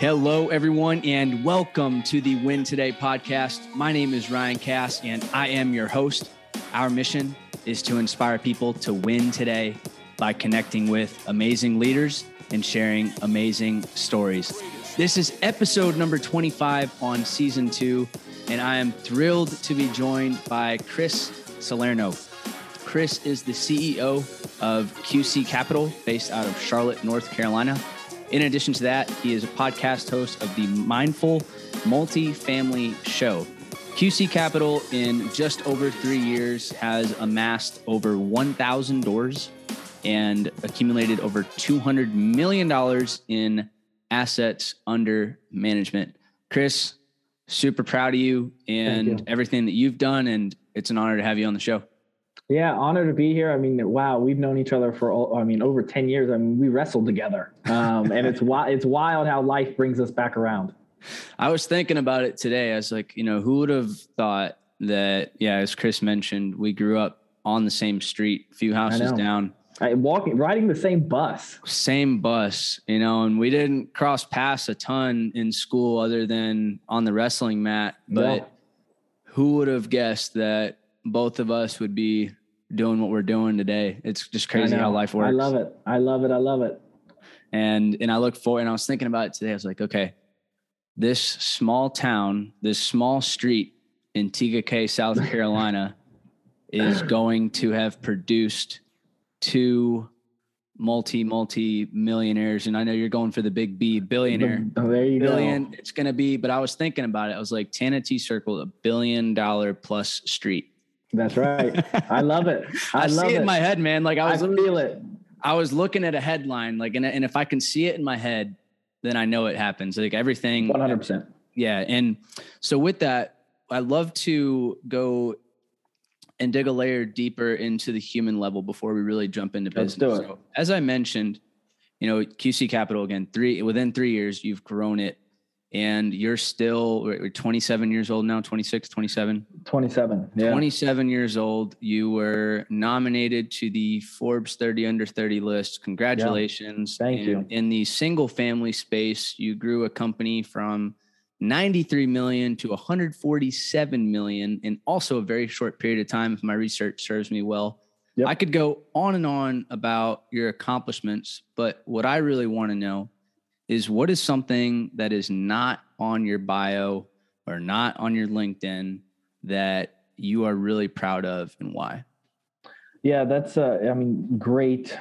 Hello, everyone, and welcome to the Win Today podcast. My name is Ryan Cass, and I am your host. Our mission is to inspire people to win today by connecting with amazing leaders and sharing amazing stories. This is episode number 25 on season 2, and I am thrilled to be joined by Chris Salerno. Chris is the CEO of QC Capital, based out of Charlotte, North Carolina. In addition to that, he is a podcast host of the Mindful Multifamily Show. QC Capital, in just over 3 years, has amassed over 1,000 doors and accumulated over $200 million in assets under management. Chris, super proud of you and everything that you've done, and it's an honor to have you on the show. Yeah, honored to be here. I mean, wow, we've known each other for, over 10 years. I mean, we wrestled together. And it's wild how life brings us back around. I was thinking about it today. I was like, who would have thought that, as Chris mentioned, we grew up on the same street, a few houses down. Riding the same bus. And we didn't cross paths a ton in school other than on the wrestling mat. But who would have guessed that both of us would be doing what we're doing today? It's just crazy how life works. I love it. And I look forward, and I was thinking about it today. I was like, okay, this small town, this small street in TKK, South Carolina is going to have produced two multi-millionaires. And I know you're going for the big B, billionaire. There you billion, go. It's going to be, but I was thinking about it. I was like, Tana-T Circle, $1 billion plus street. That's right. I love it. I see it in my head, man. Like I feel it. I was looking at a headline, like, and if I can see it in my head, then I know it happens. Like everything. 100%. Yeah. And so with that, I'd love to go and dig a layer deeper into the human level before we really jump into business. Let's do it. So, as I mentioned, QC Capital, again, within 3 years, you've grown it. And you're still 27 years old now, 26, 27? 27, yeah. 27 years old. You were nominated to the Forbes 30 Under 30 list. Congratulations. Thank you. In the single family space, you grew a company from 93 million to 147 million in also a very short period of time, if my research serves me well. Yep. I could go on and on about your accomplishments, but what I really want to know is what is something that is not on your bio or not on your LinkedIn that you are really proud of, and why? Yeah, that's great.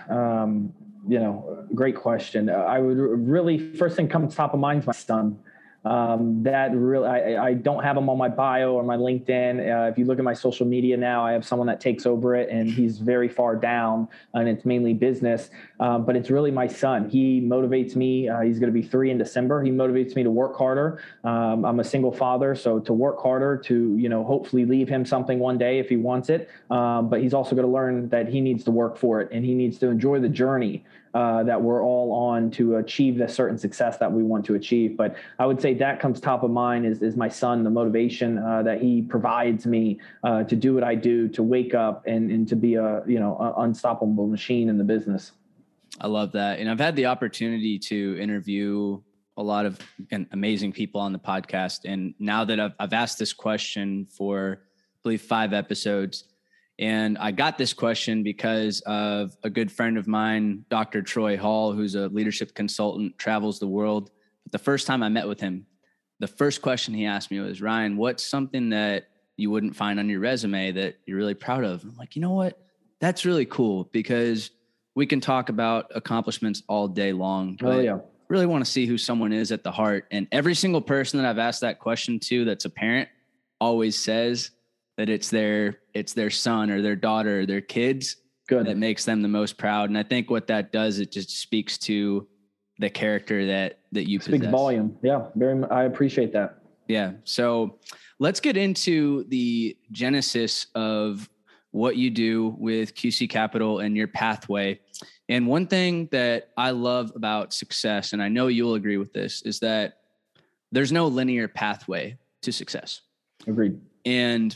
Great question. I would really, first thing comes top of mind is my son. That really, I don't have him on my bio or my LinkedIn. If you look at my social media now, I have someone that takes over it, and he's very far down, and it's mainly business. But it's really my son. He motivates me. He's going to be 3 in December. He motivates me to work harder. I'm a single father, so to work harder, to, hopefully leave him something one day if he wants it. But he's also going to learn that he needs to work for it, and he needs to enjoy the journey that we're all on to achieve the certain success that we want to achieve. But I would say that comes top of mind is my son, the motivation that he provides me to do what I do, to wake up and to be a unstoppable machine in the business. I love that. And I've had the opportunity to interview a lot of amazing people on the podcast. And now that I've asked this question for, I believe, 5 episodes, and I got this question because of a good friend of mine, Dr. Troy Hall, who's a leadership consultant, travels the world. But the first time I met with him, the first question he asked me was, Ryan, what's something that you wouldn't find on your resume that you're really proud of? I'm like, you know what? That's really cool, because we can talk about accomplishments all day long. But really want to see who someone is at the heart. And every single person that I've asked that question to that's a parent always says that it's their son or their daughter or their kids that makes them the most proud. And I think what that does, it just speaks to the character that you possess. Speaks volume. Yeah, I appreciate that. Yeah. So let's get into the genesis of what you do with QC Capital and your pathway. And one thing that I love about success, and I know you'll agree with this, is that there's no linear pathway to success. Agreed. And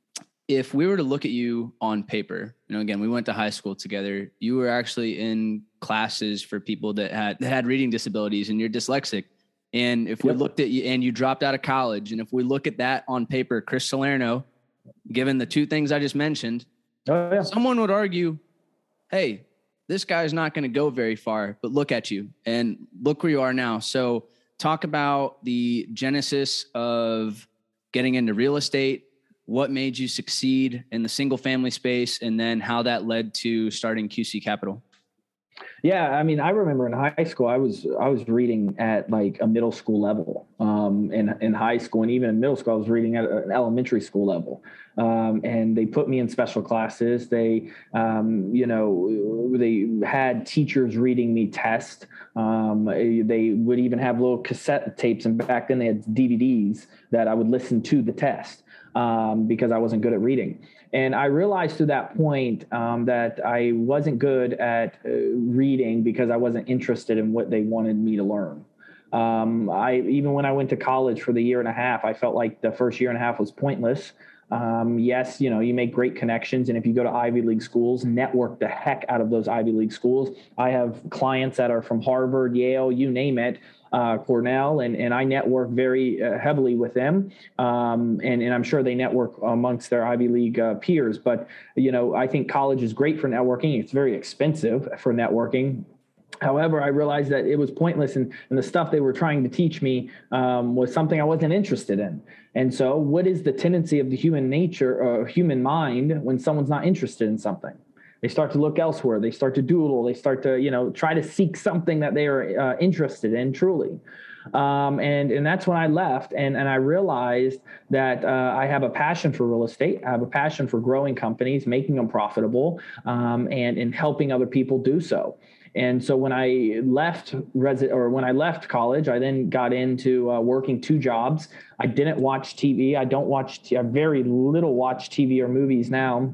if we were to look at you on paper, again, we went to high school together. You were actually in classes for people that had reading disabilities, and you're dyslexic. And if we looked at you and you dropped out of college, and if we look at that on paper, Chris Salerno, given the two things I just mentioned, someone would argue, hey, this guy's not going to go very far, but look at you and look where you are now. So talk about the genesis of getting into real estate, what made you succeed in the single family space, and then how that led to starting QC Capital. Yeah, I mean, I remember in high school, I was reading at like a middle school level. In high school, and even in middle school, I was reading at an elementary school level. And they put me in special classes. They, they had teachers reading me tests. They would even have little cassette tapes, and back then they had DVDs that I would listen to the test because I wasn't good at reading. And I realized to that point that I wasn't good at reading because I wasn't interested in what they wanted me to learn. Even when I went to college for the year and a half, I felt like the first year and a half was pointless. Yes, you make great connections. And if you go to Ivy League schools, network the heck out of those Ivy League schools. I have clients that are from Harvard, Yale, you name it, Cornell, and I network very heavily with them. And I'm sure they network amongst their Ivy League peers. But, I think college is great for networking. It's very expensive for networking. However, I realized that it was pointless, and the stuff they were trying to teach me was something I wasn't interested in. And so what is the tendency of the human nature or human mind when someone's not interested in something? They start to look elsewhere. They start to doodle. They start to, try to seek something that they are interested in truly. And that's when I left. And I realized that I have a passion for real estate. I have a passion for growing companies, making them profitable, and helping other people do so. And so when I left college, I then got into working two jobs. I didn't watch TV. I very little watch TV or movies now.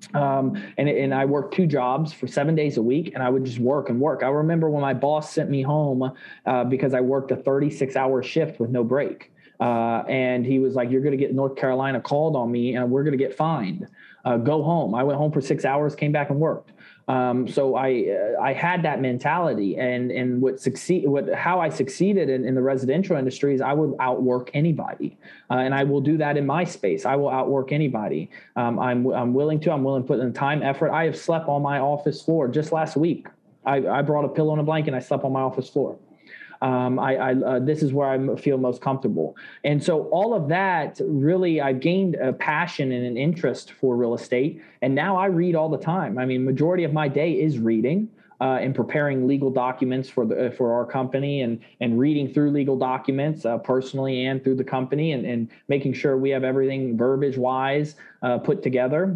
And I worked two jobs for 7 days a week, and I would just work and work. I remember when my boss sent me home because I worked a 36-hour shift with no break. And he was like, "You're going to get North Carolina called on me, and we're going to get fined. Go home." I went home for 6 hours, came back and worked. So I had that mentality, and how I succeeded in the residential industry is I would outwork anybody, and I will do that in my space. I will outwork anybody. I'm willing to put in time, effort. I have slept on my office floor just last week. I brought a pillow and a blanket, and I slept on my office floor. This is where I feel most comfortable. And so all of that, really, I've gained a passion and an interest for real estate. And now I read all the time. I mean, majority of my day is reading and preparing legal documents for our company and reading through legal documents personally and through the company and making sure we have everything verbiage wise put together.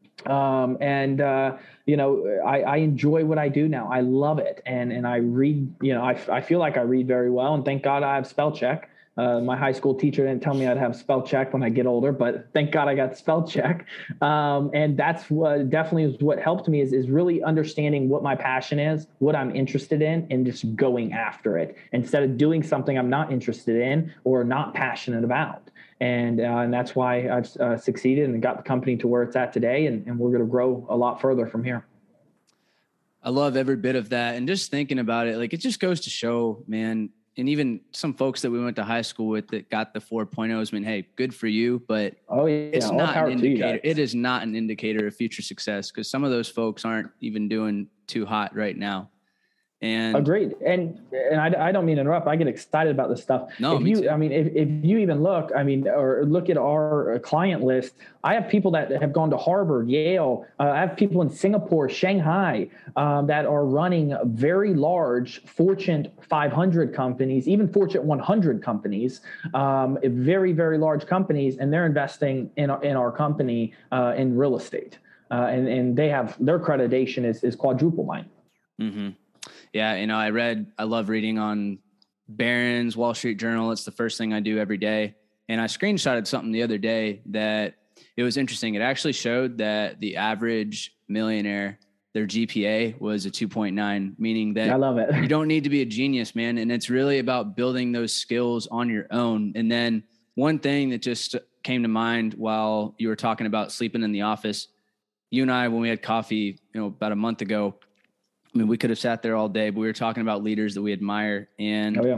I enjoy what I do now. I love it. And I read, I feel like I read very well, and thank God I have spell check. My high school teacher didn't tell me I'd have spell check when I get older, but thank God I got spell check. And that's what definitely is what helped me is really understanding what my passion is, what I'm interested in, and just going after it instead of doing something I'm not interested in or not passionate about. And that's why I've succeeded and got the company to where it's at today. And we're going to grow a lot further from here. I love every bit of that. And just thinking about it, like, it just goes to show, man, and even some folks that we went to high school with that got the 4.0s, I mean, hey, good for you, but it's not an indicator. It is not an indicator of future success, because some of those folks aren't even doing too hot right now. And agreed. And I don't mean to interrupt. I get excited about this stuff. No, if you even look, or look at our client list, I have people that have gone to Harvard, Yale. I have people in Singapore, Shanghai, that are running very large Fortune 500 companies, even Fortune 100 companies, very, very large companies, and they're investing in our company in real estate. And they have their accreditation is quadruple mine. Mm-hmm. Yeah. I love reading on Barron's, Wall Street Journal. It's the first thing I do every day. And I screenshotted something the other day that it was interesting. It actually showed that the average millionaire, their GPA was a 2.9, meaning that I love it. You don't need to be a genius, man. And it's really about building those skills on your own. And then one thing that just came to mind while you were talking about sleeping in the office, you and I, when we had coffee, about a month ago, I mean, we could have sat there all day, but we were talking about leaders that we admire. And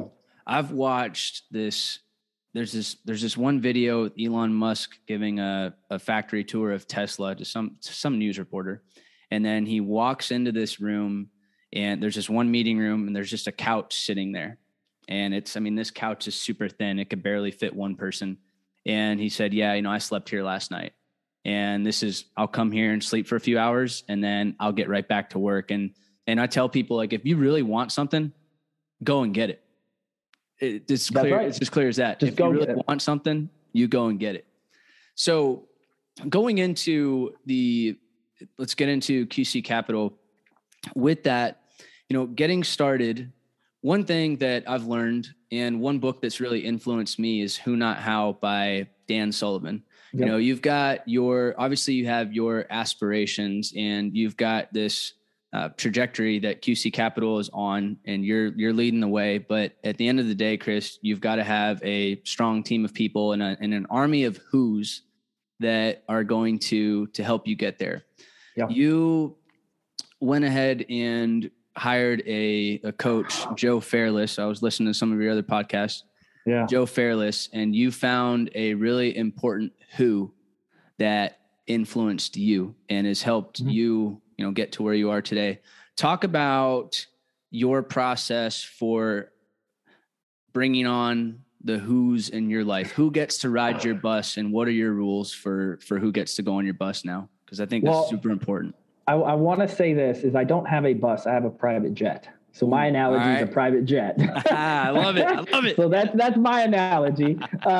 I've watched this. There's this one video with Elon Musk giving a factory tour of Tesla to some news reporter. And then he walks into this room and there's this one meeting room and there's just a couch sitting there. And this couch is super thin. It could barely fit one person. And he said, yeah, I slept here last night. And I'll come here and sleep for a few hours and then I'll get right back to work. And I tell people, like, if you really want something, go and get it. It's clear. Right. It's as clear as that. Just if you really want something, you go and get it. So going into let's get into QC Capital. With that, getting started, one thing that I've learned and one book that's really influenced me is Who Not How by Dan Sullivan. Yep. You've got obviously you have your aspirations and you've got this trajectory that QC Capital is on and you're leading the way. But at the end of the day, Chris, you've got to have a strong team of people and an army of who's that are going to help you get there. Yeah. You went ahead and hired a coach, Joe Fairless. I was listening to some of your other podcasts. Yeah. Joe Fairless, and you found a really important who that influenced you and has helped you get to where you are today. Talk about your process for bringing on the who's in your life. Who gets to ride your bus and what are your rules for who gets to go on your bus now? Because I think that's super important. I want to say this is I don't have a bus. I have a private jet. So my analogy is a private jet. I love it. I love it. So that's my analogy.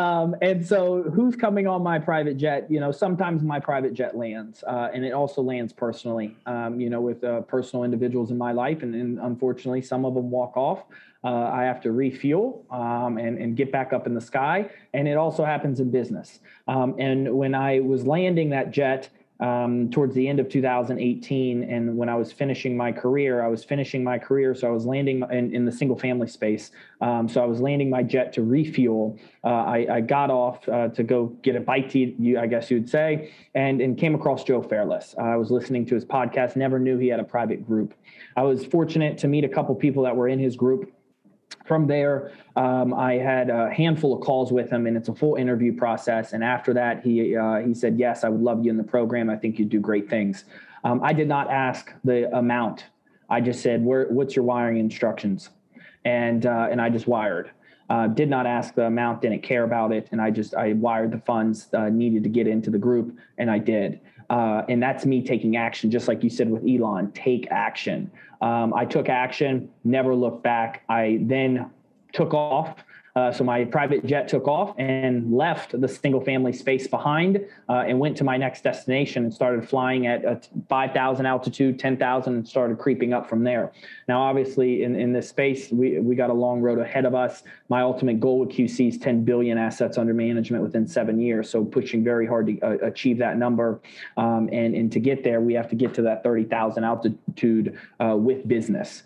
And so who's coming on my private jet? Sometimes my private jet lands and it also lands personally, with personal individuals in my life. And unfortunately, some of them walk off. I have to refuel and get back up in the sky. And it also happens in business. And when I was landing that jet, towards the end of 2018. And when I was finishing my career, so I was landing in the single family space. So I was landing my jet to refuel. I got off to go get a bite to eat, I guess you would say, and came across Joe Fairless. I was listening to his podcast, never knew he had a private group. I was fortunate to meet a couple people that were in his group. From there, I had a handful of calls with him, and it's a full interview process. And after that, he said, yes, I would love you in the program. I think you do great things. I did not ask the amount. I just said, what's your wiring instructions? And I just wired. Did not ask the amount, didn't care about it. And I wired the funds needed to get into the group, and I did. And that's me taking action, just like you said with Elon, take action. I took action, never looked back. I then took off. So my private jet took off and left the single family space behind and went to my next destination and started flying at 5,000 altitude, 10,000, and started creeping up from there. Now, obviously, in this space, we got a long road ahead of us. My ultimate goal with QC is 10 billion assets under management within 7 years. So pushing very hard to achieve that number. And to get there, we have to get to that 30,000 altitude with business.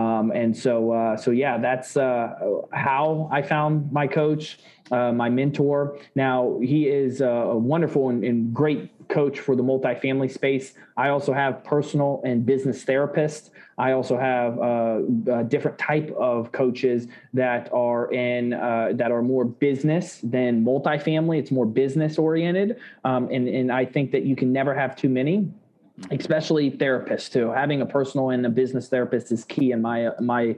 So yeah, that's how I found my coach, my mentor. Now, he is a wonderful and great coach for the multifamily space. I also have personal and business therapists. I also have a different type of coaches that are more business than multifamily. It's more business oriented. And I think that you can never have too many, especially therapists too. Having a personal and a business therapist is key in my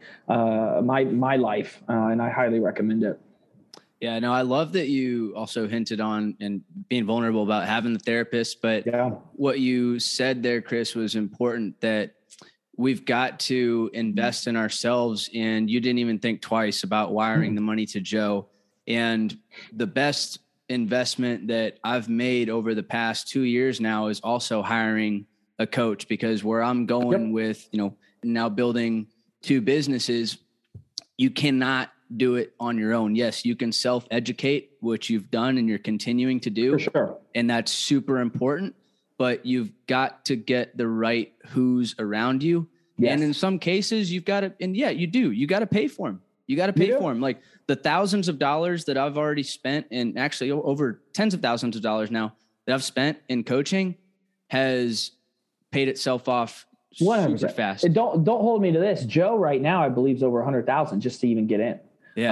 life, and I highly recommend it. Yeah, no, I love that you also hinted on and being vulnerable about having the therapist. But what you said there, Chris, was important, that we've got to invest in ourselves. And you didn't even think twice about wiring the money to Joe. And the best investment that I've made over the past 2 years now is also hiring a coach, because where I'm going with, now building 2 businesses, you cannot do it on your own. Yes, you can self-educate, which you've done and you're continuing to do. For sure. And that's super important, but you've got to get the right who's around you. Yes. And in some cases you've got to, and yeah, you do, you got to pay for them. You got to pay for them. Like the thousands of dollars that I've already spent, and actually over tens of thousands of dollars now that I've spent in coaching, has paid itself off 100%. Super fast. Don't hold me to this. Joe right now, I believe, is over 100,000 just to even get in. Yeah.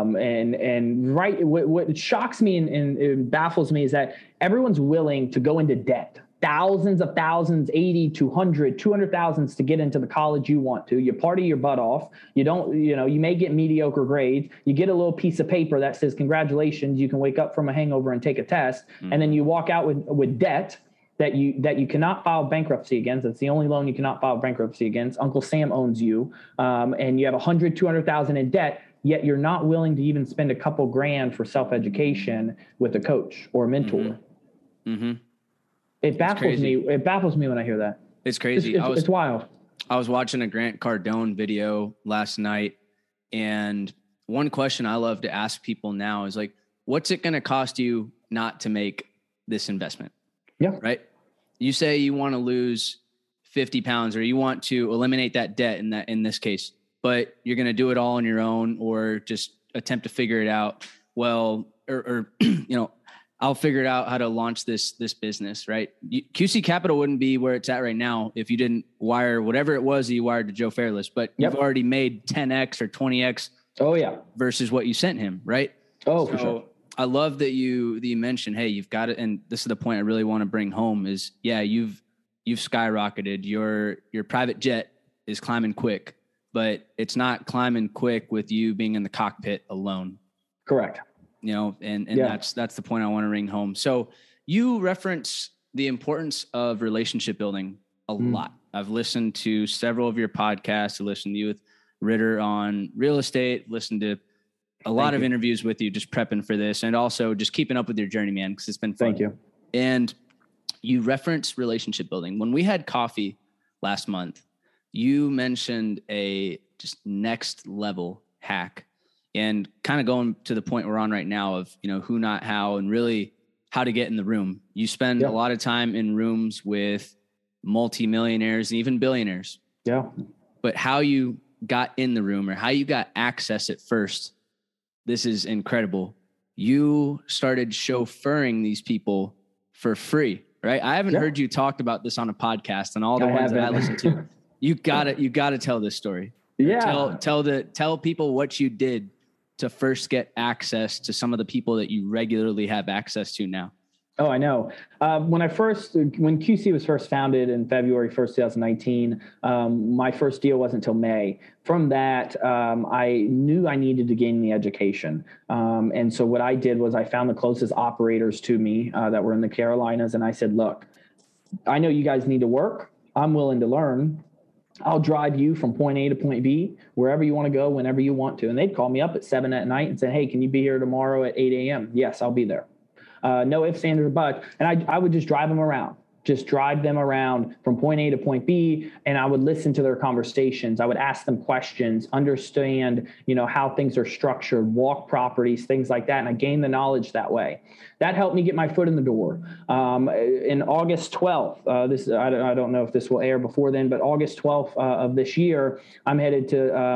And right, what shocks me and baffles me is that everyone's willing to go into debt. Thousands of thousands, 80 to 100, 200,000 to get into the college you want to. You party your butt off. You don't, you may get mediocre grades. You get a little piece of paper that says, congratulations, you can wake up from a hangover and take a test. Mm-hmm. And then you walk out with debt that you cannot file bankruptcy against. That's the only loan you cannot file bankruptcy against. Uncle Sam owns you. And you have 100, 200,000 in debt, yet you're not willing to even spend a couple grand for self-education with a coach or a mentor. Mm-hmm. Mm-hmm. It baffles me. It baffles me when I hear that. It's crazy. It's wild. I was watching a Grant Cardone video last night, and one question I love to ask people now is like, what's it going to cost you not to make this investment? Yeah. Right. You say you want to lose 50 pounds or you want to eliminate that debt in this case, but you're going to do it all on your own or just attempt to figure it out. Well, or I'll figure it out how to launch this business, right? QC Capital wouldn't be where it's at right now if you didn't wire whatever it was that you wired to Joe Fairless, but You've already made 10X or 20X. Oh yeah. Versus what you sent him, right? Oh, for sure. I love that you mentioned, hey, you've got it. And this is the point I really want to bring home is, yeah, you've skyrocketed. Your private jet is climbing quick, but it's not climbing quick with you being in the cockpit alone. Correct. And that's the point I want to bring home. So you reference the importance of relationship building a lot. I've listened to several of your podcasts. I listened to you with Ritter on real estate, listened to a lot of interviews with you, just prepping for this, and also just keeping up with your journey, man, because it's been fun. Thank you. And you reference relationship building. When we had coffee last month, you mentioned a just next level hack. And kind of going to the point we're on right now of, who, not how, and really how to get in the room. You spend a lot of time in rooms with multimillionaires and even billionaires. Yeah. But how you got in the room or how you got access at first, this is incredible. You started chauffeuring these people for free, right? I haven't heard you talk about this on a podcast and all the ones that I listen to. You gotta tell this story. Yeah. Tell people what you did to first get access to some of the people that you regularly have access to now. Oh, I know. When QC was first founded in February 1st, 2019, my first deal wasn't until May. From that, I knew I needed to gain the education. And so what I did was I found the closest operators to me that were in the Carolinas. And I said, look, I know you guys need to work. I'm willing to learn. I'll drive you from point A to point B, wherever you want to go, whenever you want to. And they'd call me up at 7 at night and say, hey, can you be here tomorrow at 8 a.m.? Yes, I'll be there. No ifs, ands, or buts. And I would just drive them around. Just drive them around from point A to point B, and I would listen to their conversations. I would ask them questions, understand, how things are structured, walk properties, things like that. And I gained the knowledge that way. That helped me get my foot in the door. In August 12th, I don't know if this will air before then, but August 12th of this year, I'm headed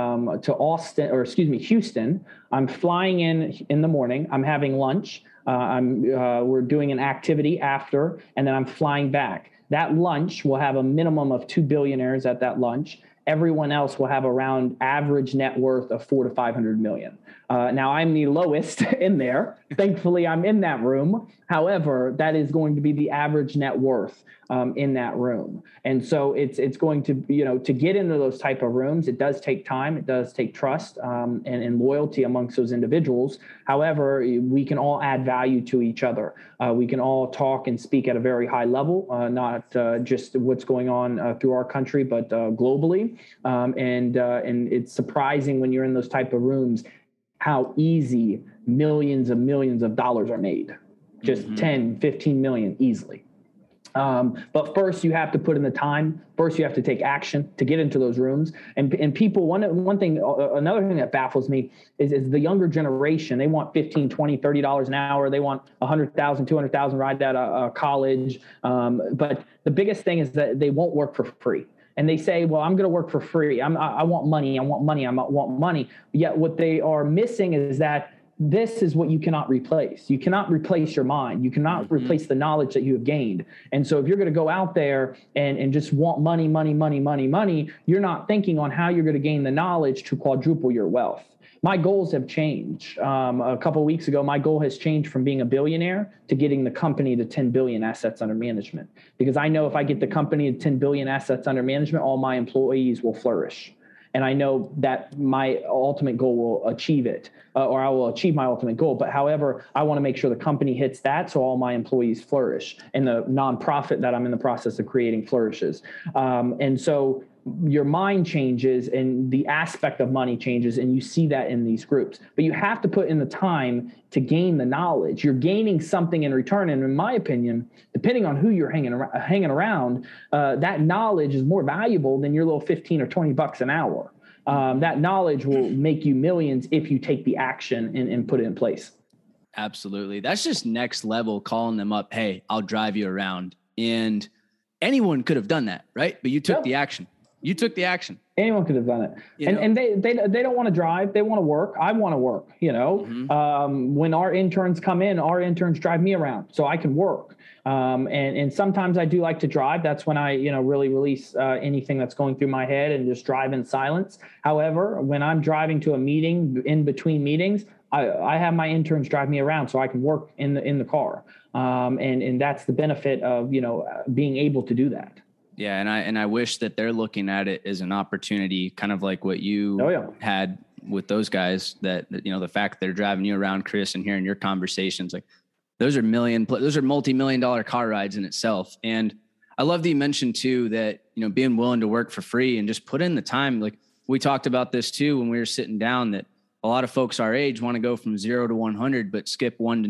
to Houston. I'm flying in the morning. I'm having lunch. We're doing an activity after, and then I'm flying back. That lunch will have a minimum of 2 billionaires at that lunch. Everyone else will have around average net worth of 400 to 500 million. Now I'm the lowest in there. Thankfully, I'm in that room. However, that is going to be the average net worth in that room. And so it's going to, to get into those type of rooms, it does take time. It does take trust and loyalty amongst those individuals. However, we can all add value to each other. We can all talk and speak at a very high level, not just what's going on through our country, but globally. And it's surprising when you're in those type of rooms, how easy millions of dollars are made. Just 10, 15 million easily. But first you have to put in the time. First you have to take action to get into those rooms. And people, another thing that baffles me is the younger generation. They want $15, $20, $30 an hour. They want 100,000, 200,000 right out of college. But the biggest thing is that they won't work for free. And they say, well, I'm going to work for free. I want money. I want money. Yet what they are missing is that this is what you cannot replace. You cannot replace your mind. You cannot replace the knowledge that you have gained. And so if you're going to go out there and just want money, you're not thinking on how you're going to gain the knowledge to quadruple your wealth. my goals have changed. A couple of weeks ago, my goal has changed from being a billionaire to getting the company to 10 billion assets under management. Because I know if I get the company to 10 billion assets under management, all my employees will flourish. And I know that my ultimate goal will achieve it, or I will achieve my ultimate goal. But however, I want to make sure the company hits that so all my employees flourish and the nonprofit that I'm in the process of creating flourishes. And so your mind changes and the aspect of money changes, and you see that in these groups. But you have to put in the time to gain the knowledge. You're gaining something in return. And in my opinion, depending on who you're hanging around, that knowledge is more valuable than your little 15 or 20 bucks an hour. That knowledge will make you millions if you take the action and put it in place. Absolutely. That's just next level, calling them up. Hey, I'll drive you around. And anyone could have done that, right? But you took the action. You took the action. Anyone could have done it. And they don't want to drive. They want to work. I want to work, when our interns come in, our interns drive me around so I can work. And sometimes I do like to drive. That's when I, really release anything that's going through my head and just drive in silence. However, when I'm driving to a meeting, in between meetings, I have my interns drive me around so I can work in the car. And that's the benefit of, being able to do that. Yeah. And I wish that they're looking at it as an opportunity, kind of like what you had with those guys, that, the fact that they're driving you around, Chris, and hearing your conversations, like those are multi-million-dollar car rides in itself. And I love that you mentioned too, that, being willing to work for free and just put in the time. Like we talked about this too, when we were sitting down, that a lot of folks our age want to go from 0 to 100, but skip 1 to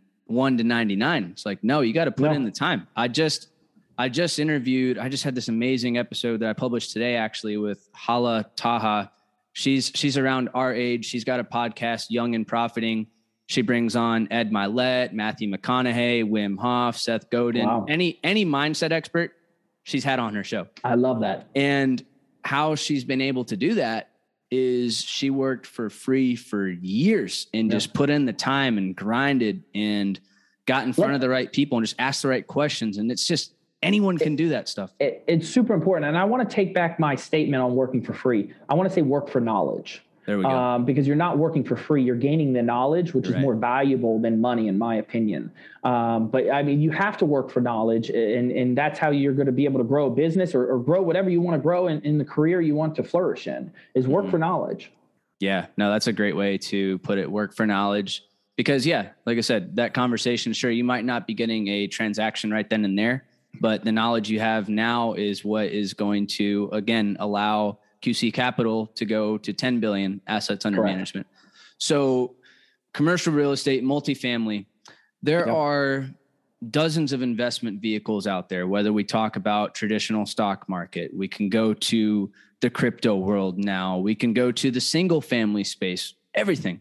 99. It's like, no, you got to put in the time. I just had this amazing episode that I published today, actually, with Hala Taha. She's around our age. She's got a podcast, Young and Profiting. She brings on Ed Milet, Matthew McConaughey, Wim Hof, Seth Godin, any mindset expert she's had on her show. I love that. And how she's been able to do that is she worked for free for years and just put in the time and grinded and got in front of the right people and just asked the right questions. And it's just, anyone can do that stuff. It's super important. And I want to take back my statement on working for free. I want to say work for knowledge. There we go. Because you're not working for free. You're gaining the knowledge, which is more valuable than money, in my opinion. But I mean, you have to work for knowledge, and that's how you're going to be able to grow a business or grow whatever you want to grow in the career you want to flourish in, is work for knowledge. Yeah, no, that's a great way to put it. Work for knowledge. Because like I said, that conversation, sure, you might not be getting a transaction right then and there, but the knowledge you have now is what is going to, again, allow QC Capital to go to 10 billion assets under management. So commercial real estate, multifamily, there are dozens of investment vehicles out there, whether we talk about traditional stock market, we can go to the crypto world now, we can go to the single family space, everything.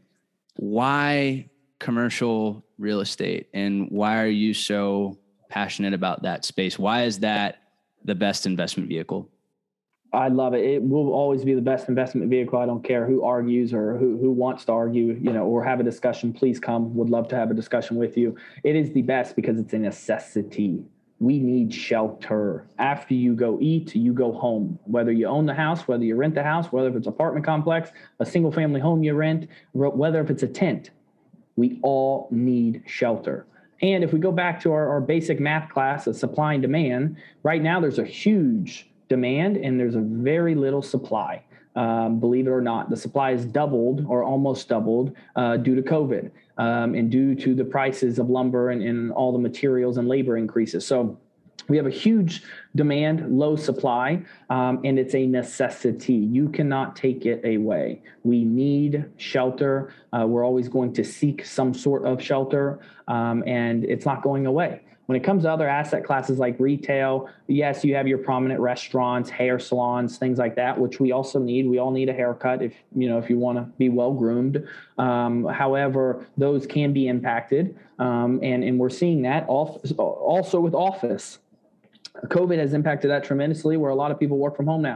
Why commercial real estate, and why are you so passionate about that space? Why is that the best investment vehicle? I love it. It will always be the best investment vehicle. I don't care who argues or who wants to argue, or have a discussion. Please come. Would love to have a discussion with you. It is the best because it's a necessity. We need shelter. After you go eat, you go home. Whether you own the house, whether you rent the house, whether if it's an apartment complex, a single family home you rent, whether if it's a tent, we all need shelter. And if we go back to our basic math class of supply and demand, right now there's a huge demand and there's a very little supply. Believe it or not, the supply has doubled or almost doubled due to COVID and due to the prices of lumber and all the materials and labor increases. So we have a huge demand, low supply, and it's a necessity. You cannot take it away. We need shelter. We're always going to seek some sort of shelter, and it's not going away. When it comes to other asset classes like retail, yes, you have your prominent restaurants, hair salons, things like that, which we also need. We all need a haircut if you want to be well groomed. However, those can be impacted, and we're seeing that also with office. COVID has impacted that tremendously, where a lot of people work from home now.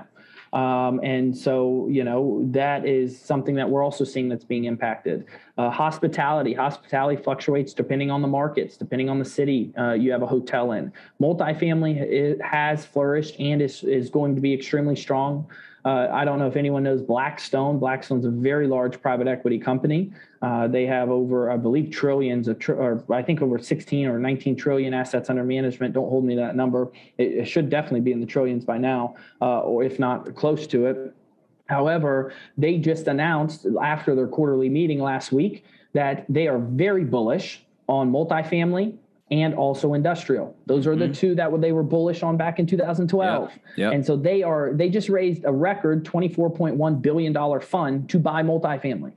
And so, that is something that we're also seeing that's being impacted. Hospitality fluctuates depending on the markets, depending on the city you have a hotel in. Multifamily has flourished and is going to be extremely strong. I don't know if anyone knows Blackstone. Blackstone's a very large private equity company. They have over, I believe, trillions or I think over 16 or 19 trillion assets under management. Don't hold me to that number. It should definitely be in the trillions by now, or if not close to it. However, they just announced after their quarterly meeting last week that they are very bullish on multifamily and also industrial. Those are the two that they were bullish on back in 2012. Yep. And so they just raised a record $24.1 billion fund to buy multifamily.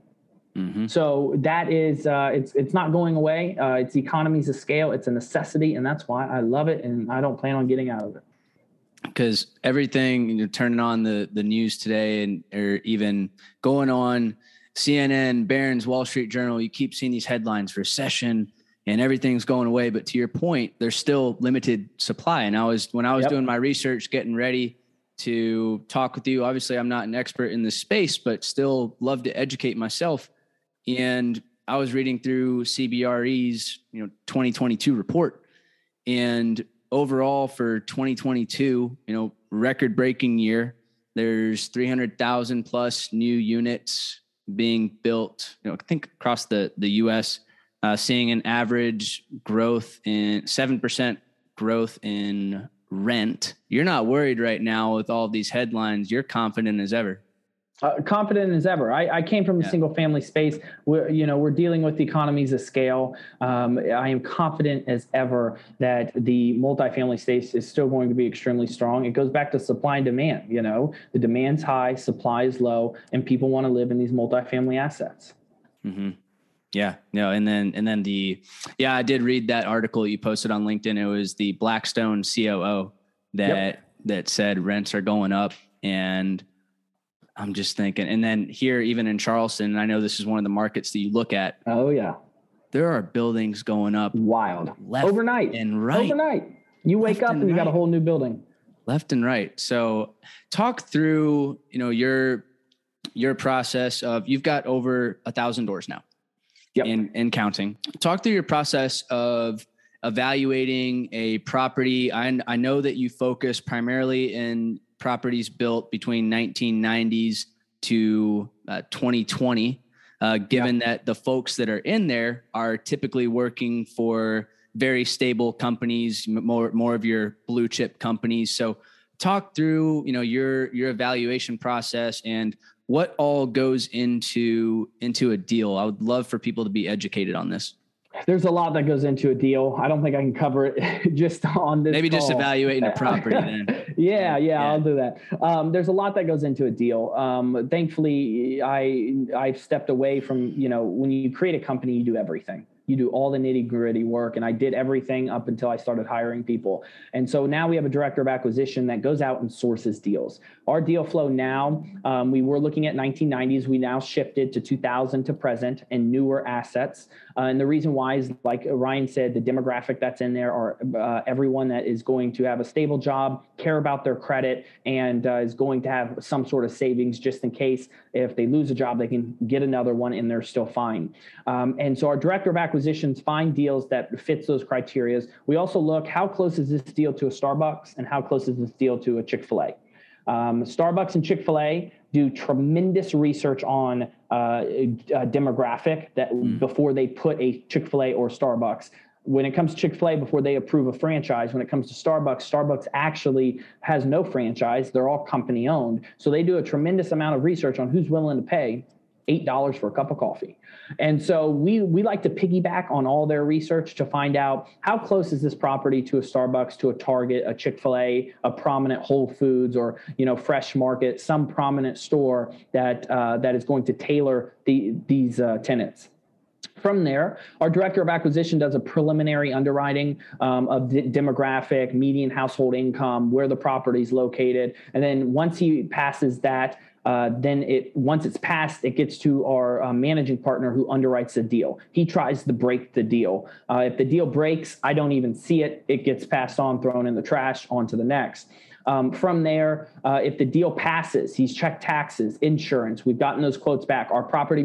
So that is, it's not going away. It's economies of scale. It's a necessity. And that's why I love it. And I don't plan on getting out of it. Because everything, turning on the news today or even going on CNN, Barron's, Wall Street Journal, you keep seeing these headlines, recession, and everything's going away. But to your point, there's still limited supply. And when I was doing my research, getting ready to talk with you, obviously I'm not an expert in this space, but still love to educate myself. And I was reading through CBRE's, 2022 report, and overall for 2022, record-breaking year. There's 300,000 plus new units being built, I think across the U.S., seeing an average growth in 7% growth in rent. You're not worried right now with all these headlines. You're confident as ever. Confident as ever. I came from the single family space. We're dealing with the economies of scale. I am confident as ever that the multifamily space is still going to be extremely strong. It goes back to supply and demand. The demand's high, supply is low, and people want to live in these multifamily assets. Mm-hmm. Yeah. No. And then I did read that article you posted on LinkedIn. It was the Blackstone COO that said rents are going up, and I'm just thinking, and then here, even in Charleston, I know this is one of the markets that you look at. Oh yeah. There are buildings going up wild left overnight and right. Overnight. You wake up and you got a whole new building. Left and right. So talk through, your process of, you've got over 1,000 doors now. Yep. And counting. Talk through your process of evaluating a property. I know that you focus primarily in properties built between 1990s to 2020, given that the folks that are in there are typically working for very stable companies, more of your blue chip companies. So talk through, your evaluation process and what all goes into a deal. I would love for people to be educated on this. There's a lot that goes into a deal. I don't think I can cover it just on this. Maybe call. Just evaluating a property then. Yeah, I'll do that. There's a lot that goes into a deal. Thankfully, I've stepped away from, when you create a company, you do everything. You do all the nitty gritty work. And I did everything up until I started hiring people. And so now we have a director of acquisition that goes out and sources deals. Our deal flow now, we were looking at 1990s. We now shifted to 2000 to present and newer assets. And the reason why is, like Ryan said, the demographic that's in there are everyone that is going to have a stable job, care about their credit, and is going to have some sort of savings just in case if they lose a job, they can get another one and they're still fine. And so our director of acquisitions find deals that fits those criteria. We also look, how close is this deal to a Starbucks and how close is this deal to a Chick-fil-A? Starbucks and Chick-fil-A do tremendous research on demographic before they put a Chick-fil-A or Starbucks. When it comes to Chick-fil-A, before they approve a franchise, when it comes to Starbucks actually has no franchise. They're all company owned. So they do a tremendous amount of research on who's willing to pay $8 for a cup of coffee. And so we like to piggyback on all their research to find out how close is this property to a Starbucks, to a Target, a Chick-fil-A, a prominent Whole Foods, or, Fresh Market, some prominent store that is going to tailor these tenants. From there, our director of acquisition does a preliminary underwriting of demographic, median household income, where the property is located. And then once he passes that, once it's passed, it gets to our managing partner who underwrites the deal. He tries to break the deal. If the deal breaks, I don't even see it. It gets passed on, thrown in the trash, on to the next. From there, if the deal passes, he's checked taxes, insurance. We've gotten those quotes back. Our property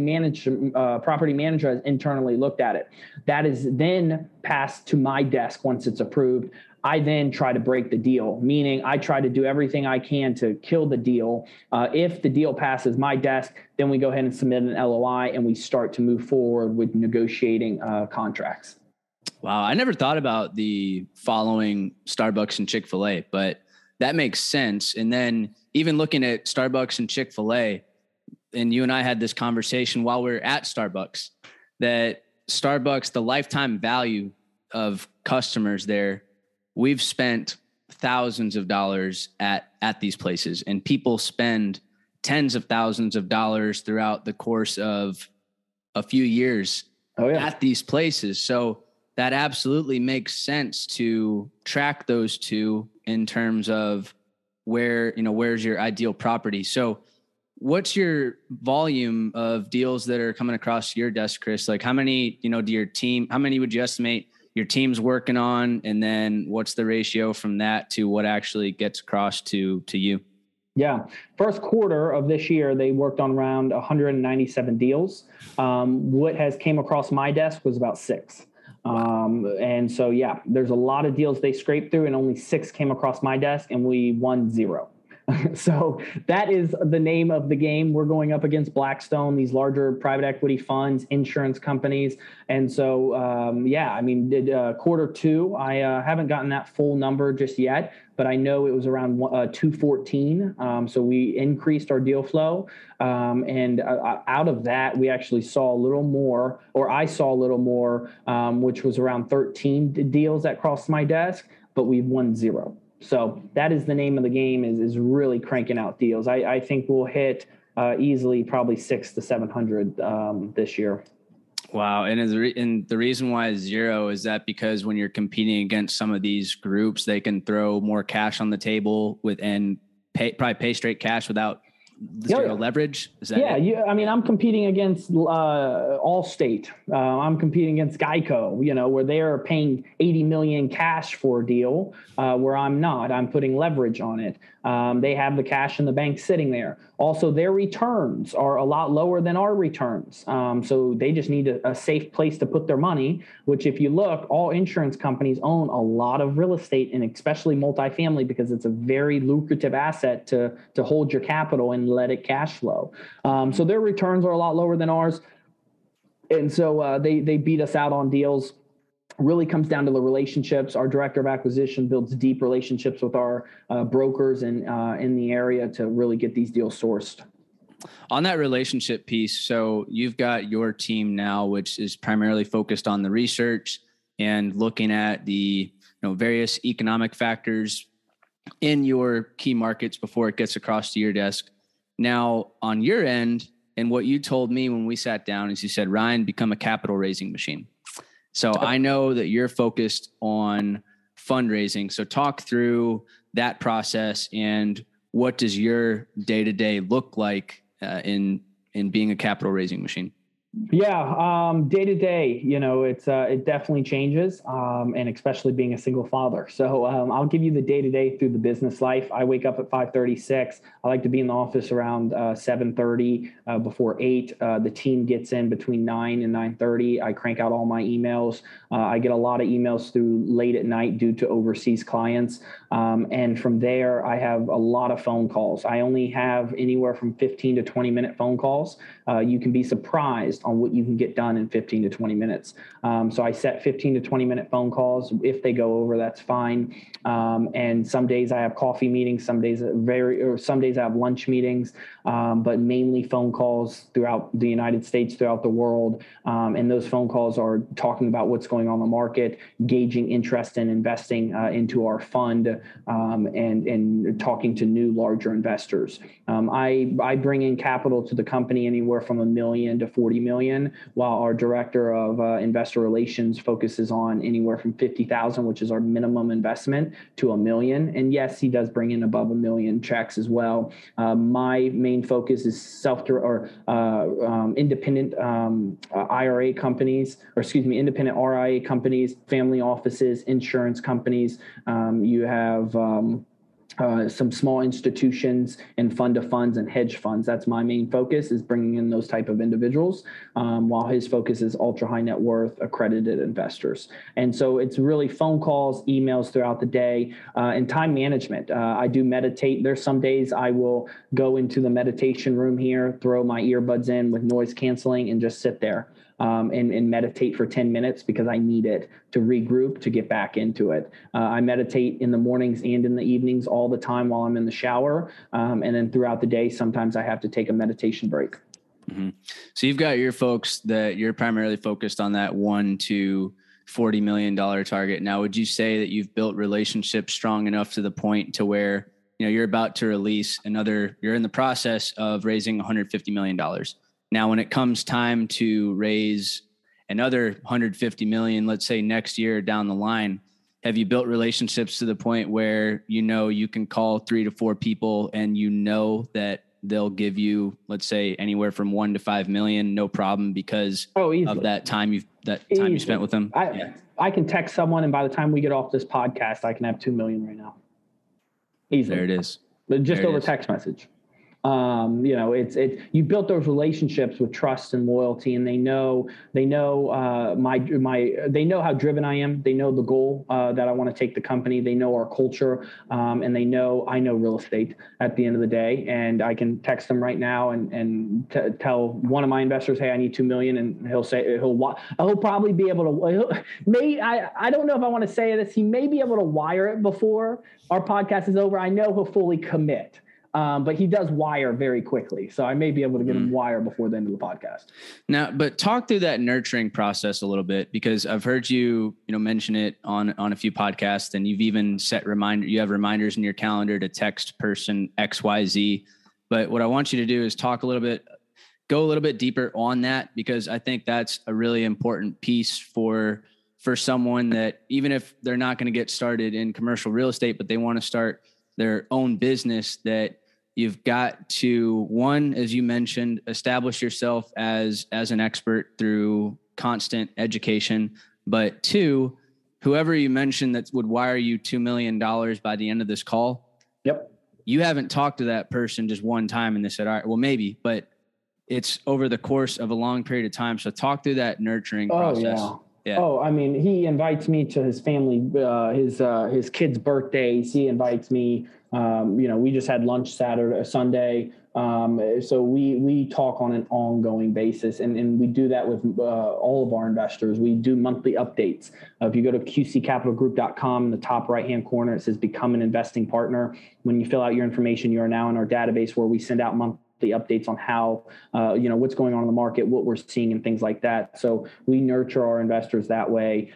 manager has internally looked at it. That is then passed to my desk once it's approved. I then try to break the deal, meaning I try to do everything I can to kill the deal. If the deal passes my desk, then we go ahead and submit an LOI and we start to move forward with negotiating contracts. Wow. I never thought about the following Starbucks and Chick-fil-A, but that makes sense. And then even looking at Starbucks and Chick-fil-A, and you and I had this conversation while we were at Starbucks, that Starbucks, the lifetime value of customers there, we've spent thousands of dollars at these places, and people spend tens of thousands of dollars throughout the course of a few years at these places. So that absolutely makes sense to track those two in terms of where's your ideal property. So what's your volume of deals that are coming across your desk, Chris? Like how many would you estimate your team's working on? And then what's the ratio from that to what actually gets across to you? Yeah. First quarter of this year, they worked on around 197 deals. What has came across my desk was about 6. And so, there's a lot of deals they scraped through and only 6 came across my desk and we won 0. So that is the name of the game. We're going up against Blackstone, these larger private equity funds, insurance companies. And so, quarter 2, I haven't gotten that full number just yet, but I know it was around 214. So we increased our deal flow. And out of that, we actually saw a little more, or I saw a little more, which was around 13 deals that crossed my desk, but we've won 0. So that is the name of the game, is really cranking out deals. I think we'll hit easily probably 600 to 700 this year. Wow. And the reason why it's 0 is that because when you're competing against some of these groups, they can throw more cash on the table and probably pay straight cash without zero leverage. Is that it? I'm competing against Allstate. I'm competing against Geico, where they are paying $80 million cash for a deal, where I'm not. I'm putting leverage on it. They have the cash in the bank sitting there. Also, their returns are a lot lower than our returns. So they just need a safe place to put their money, which if you look, all insurance companies own a lot of real estate, and especially multifamily, because it's a very lucrative asset to hold your capital and let it cash flow. So their returns are a lot lower than ours. And so they beat us out on deals. Really comes down to the relationships. Our director of acquisition builds deep relationships with our brokers and in the area to really get these deals sourced. On that relationship piece, so you've got your team now, which is primarily focused on the research and looking at the various economic factors in your key markets before it gets across to your desk. Now, on your end, and what you told me when we sat down is you said, Ryan, become a capital raising machine. So I know that you're focused on fundraising. So talk through that process and what does your day-to-day look like in being a capital raising machine? Yeah, day to day, it definitely changes, and especially being a single father. So I'll give you the day to day through the business life. I wake up at 5:36. I like to be in the office around 7:30, before 8. The team gets in between 9 and 9:30. I crank out all my emails. I get a lot of emails through late at night due to overseas clients. And from there, I have a lot of phone calls. I only have anywhere from 15 to 20 minute phone calls. You can be surprised on what you can get done in 15 to 20 minutes. So I set 15 to 20 minute phone calls. If they go over, that's fine. And some days I have coffee meetings, some days I have lunch meetings, but mainly phone calls throughout the United States, throughout the world. And those phone calls are talking about what's going on in the market, gauging interest in investing into our fund, and talking to new larger investors. I bring in capital to the company anywhere from $1 million to $40 million, while our director of investor relations focuses on anywhere from $50,000, which is our minimum investment, to $1 million. And yes, he does bring in above $1 million checks as well. My main focus is independent IRA companies, independent RIA companies, family offices, insurance companies. You have some small institutions and fund of funds and hedge funds. That's my main focus, is bringing in those type of individuals, while his focus is ultra high net worth accredited investors. And so it's really phone calls, emails throughout the day, and time management. I do meditate. There's some days I will go into the meditation room here, throw my earbuds in with noise canceling, and just sit there. And meditate for 10 minutes because I need it to regroup, to get back into it. I meditate in the mornings and in the evenings all the time while I'm in the shower. And then throughout the day, sometimes I have to take a meditation break. Mm-hmm. So you've got your folks that you're primarily focused on that $1 to $40 million target. Now, would you say that you've built relationships strong enough to the point to where, you're about to release you're in the process of raising $150 million. Now, when it comes time to raise another 150 million, let's say next year down the line, have you built relationships to the point where you can call 3 to 4 people and that they'll give you, let's say, anywhere from 1 to 5 million, no problem, because of that time you spent with them? I can text someone, and by the time we get off this podcast, I can have 2 million right now. Easily. There it is. But just over text message. You built those relationships with trust and loyalty, and they know how driven I am. They know the goal that I want to take the company. They know our culture, and I know real estate at the end of the day. And I can text them right now and tell one of my investors, hey, I need 2 million, and he'll probably be able to. I don't know if I want to say this. He may be able to wire it before our podcast is over. I know he'll fully commit. But he does wire very quickly. So I may be able to get him wire before the end of the podcast. Now, but talk through that nurturing process a little bit, because I've heard you mention it on a few podcasts, and you've even you have reminders in your calendar to text person XYZ. But what I want you to do is go a little bit deeper on that, because I think that's a really important piece for someone that, even if they're not going to get started in commercial real estate, but they want to start their own business, that you've got to, one, as you mentioned, establish yourself as an expert through constant education. But two, whoever you mentioned that would wire you $2 million by the end of this call. Yep. You haven't talked to that person just one time and they said, all right, well, maybe, but it's over the course of a long period of time. So talk through that nurturing process. Yeah. Oh, I mean, he invites me to his family, his kids' birthdays. He invites me. We just had lunch Sunday. So we talk on an ongoing basis, and we do that with all of our investors. We do monthly updates. If you go to qccapitalgroup.com, in the top right-hand corner, it says become an investing partner. When you fill out your information, you are now in our database, where we send out monthly updates on how, what's going on in the market, what we're seeing, and things like that. So we nurture our investors that way.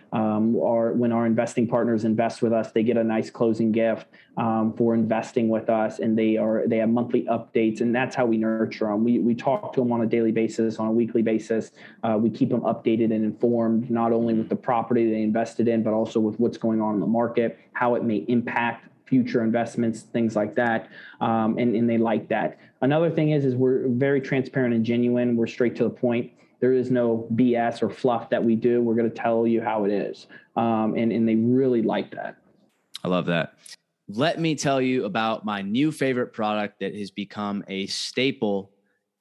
When our investing partners invest with us, they get a nice closing gift for investing with us, and they have monthly updates, and that's how we nurture them. We talk to them on a daily basis, on a weekly basis. We keep them updated and informed, not only with the property they invested in, but also with what's going on in the market, how it may impact future investments, things like that. And they like that. Another thing is we're very transparent and genuine. We're straight to the point. There is no BS or fluff that we do. We're going to tell you how it is. And they really like that. I love that. Let me tell you about my new favorite product that has become a staple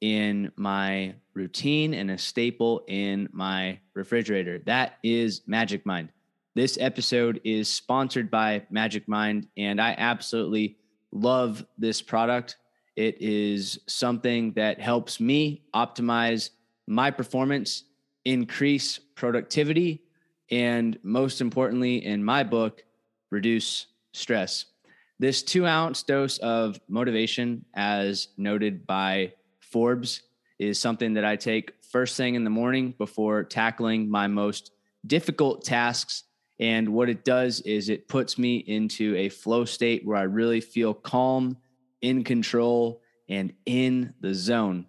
in my routine and a staple in my refrigerator. That is Magic Mind. This episode is sponsored by Magic Mind, and I absolutely love this product. It is something that helps me optimize my performance, increase productivity, and most importantly, in my book, reduce stress. This 2-ounce dose of motivation, as noted by Forbes, is something that I take first thing in the morning before tackling my most difficult tasks. And what it does is it puts me into a flow state where I really feel calm, in control, and in the zone.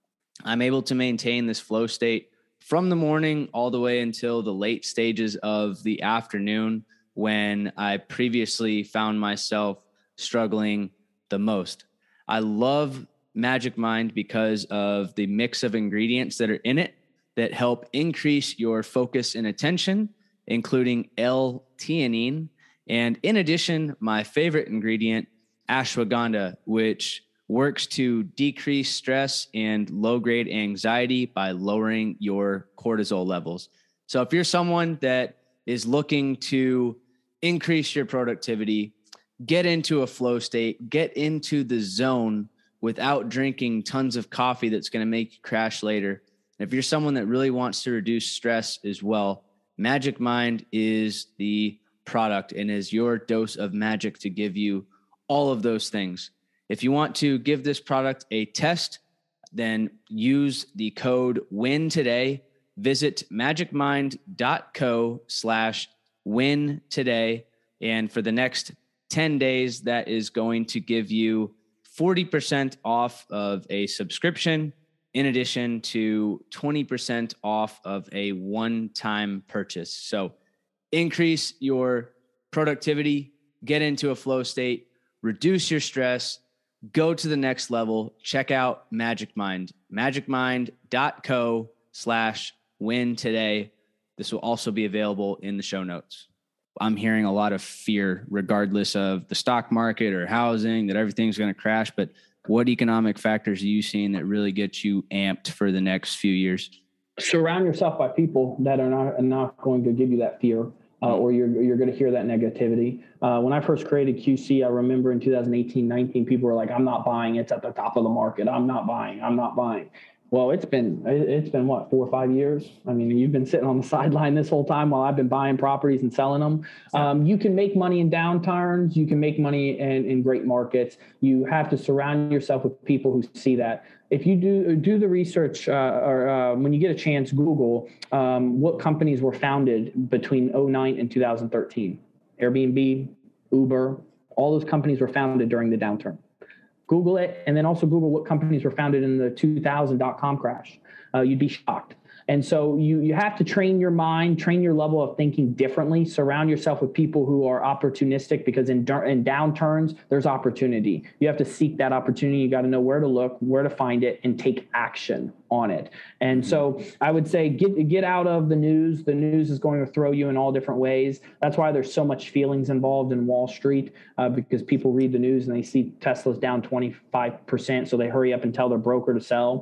I'm able to maintain this flow state from the morning all the way until the late stages of the afternoon, when I previously found myself struggling the most. I love Magic Mind because of the mix of ingredients that are in it that help increase your focus and attention, including L-theanine. And in addition, my favorite ingredient, ashwagandha, which works to decrease stress and low-grade anxiety by lowering your cortisol levels. So if you're someone that is looking to increase your productivity, get into a flow state, get into the zone without drinking tons of coffee that's going to make you crash later. If you're someone that really wants to reduce stress as well, Magic Mind is the product and is your dose of magic to give you all of those things. If you want to give this product a test, then use the code WIN today. Visit magicmind.co/win today. And for the next 10 days, that is going to give you 40% off of a subscription, in addition to 20% off of a one-time purchase. So increase your productivity, get into a flow state, reduce your stress, go to the next level. Check out Magic Mind, magicmind.co/win today. This will also be available in the show notes. I'm hearing a lot of fear, regardless of the stock market or housing, that everything's going to crash. But what economic factors are you seeing that really get you amped for the next few years? Surround yourself by people that are not going to give you that fear, or you're going to hear that negativity. When I first created QC, I remember in 2018-19, people were like, "I'm not buying. It's at the top of the market. I'm not buying. I'm not buying." Well, it's been what, 4 or 5 years? I mean, you've been sitting on the sideline this whole time while I've been buying properties and selling them. You can make money in downturns. You can make money in great markets. You have to surround yourself with people who see that. If you do the research, or when you get a chance, Google what companies were founded between 2009 and 2013. Airbnb, Uber, all those companies were founded during the downturn. Google it, and then also Google what companies were founded in the 2000 .com crash. You'd be shocked. And so you have to train your mind, train your level of thinking differently, surround yourself with people who are opportunistic, because in downturns, there's opportunity. You have to seek that opportunity. You got to know where to look, where to find it, and take action on it. And so I would say get out of the news. The news is going to throw you in all different ways. That's why there's so much feelings involved in Wall Street, because people read the news and they see Tesla's down 25%, so they hurry up and tell their broker to sell.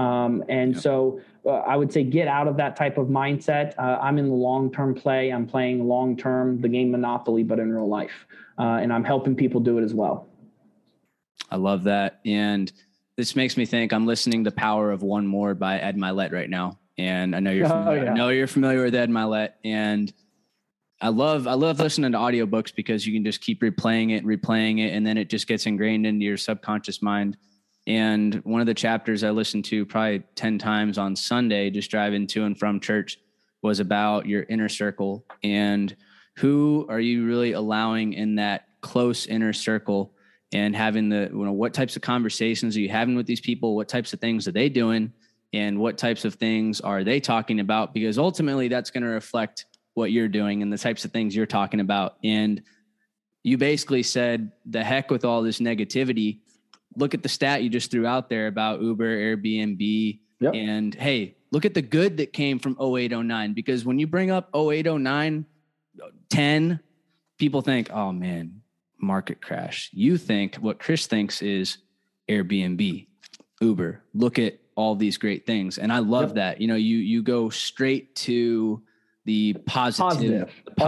So I would say get out of that type of mindset. I'm in the long-term play. I'm playing long-term, the game Monopoly, but in real life. And I'm helping people do it as well. I love that. And this makes me think I'm listening to Power of One More by Ed Mylett right now. And I know you're familiar, I know you're familiar with Ed Mylett. And I love listening to audiobooks because you can just keep replaying it, and then it just gets ingrained into your subconscious mind. And one of the chapters I listened to probably 10 times on Sunday, just driving to and from church, was about your inner circle and who are you really allowing in that close inner circle, and having what types of conversations are you having with these people? What types of things are they doing? And what types of things are they talking about? Because ultimately that's going to reflect what you're doing and the types of things you're talking about. And you basically said, the heck with all this negativity. Look at the stat you just threw out there about Uber, Airbnb, and hey, look at the good that came from 0809. Because when you bring up 0809, 10, people think, oh man, market crash. You think what Chris thinks is Airbnb, Uber. Look at all these great things. And I love that. You go straight to the positive.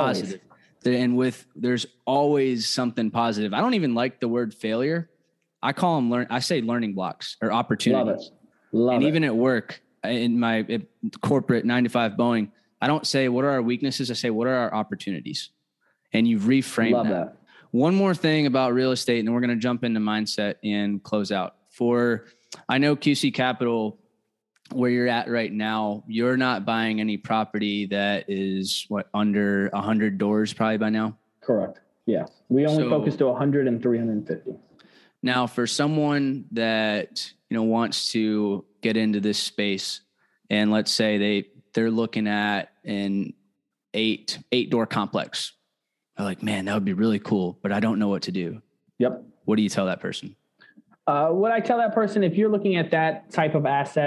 And there's always something positive. I don't even like the word failure. I call them I say learning blocks or opportunities. Love it. Even at work, in my corporate 9 to 5 Boeing, I don't say, what are our weaknesses? I say, what are our opportunities? And you've reframed that. One more thing about real estate, and then we're going to jump into mindset and close out. I know QC Capital, where you're at right now, you're not buying any property that is under 100 doors probably by now? Correct. Yeah. We only focus to 100 and 350. Now, for someone that wants to get into this space, and let's say they're looking at an 8-door complex, they're like, man, that would be really cool, but I don't know what to do. Yep. What do you tell that person? What I tell that person, if you're looking at that type of asset,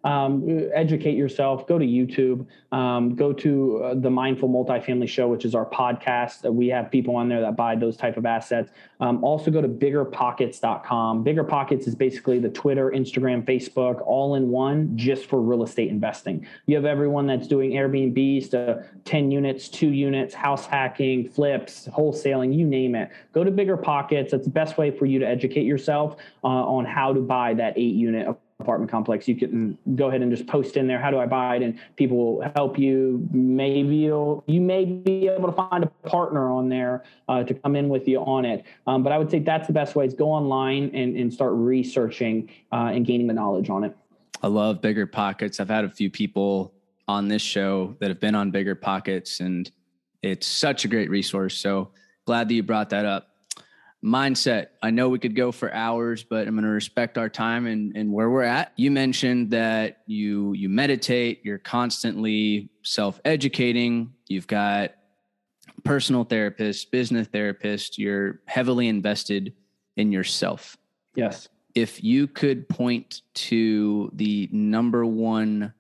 educate yourself, go to YouTube, go to the Mindful Multifamily Show, which is our podcast. We have people on there that buy those type of assets. Also go to biggerpockets.com. BiggerPockets is basically the Twitter, Instagram, Facebook, all in one, just for real estate investing. You have everyone that's doing Airbnbs to 10 units, 2 units, house hacking, flips, wholesaling, you name it. Go to BiggerPockets. That's the best way for you to educate yourself on how to buy that 8-unit apartment complex. You can go ahead and just post in there, how do I buy it? And people will help you. Maybe you may be able to find a partner on there to come in with you on it. But I would say that's the best way, is go online and start researching and gaining the knowledge on it. I love BiggerPockets. I've had a few people on this show that have been on BiggerPockets, and it's such a great resource. So glad that you brought that up. Mindset. I know we could go for hours, but I'm going to respect our time and where we're at. You mentioned that you meditate, you're constantly self-educating. You've got personal therapist, business therapist. You're heavily invested in yourself. Yes. If you could point to the number one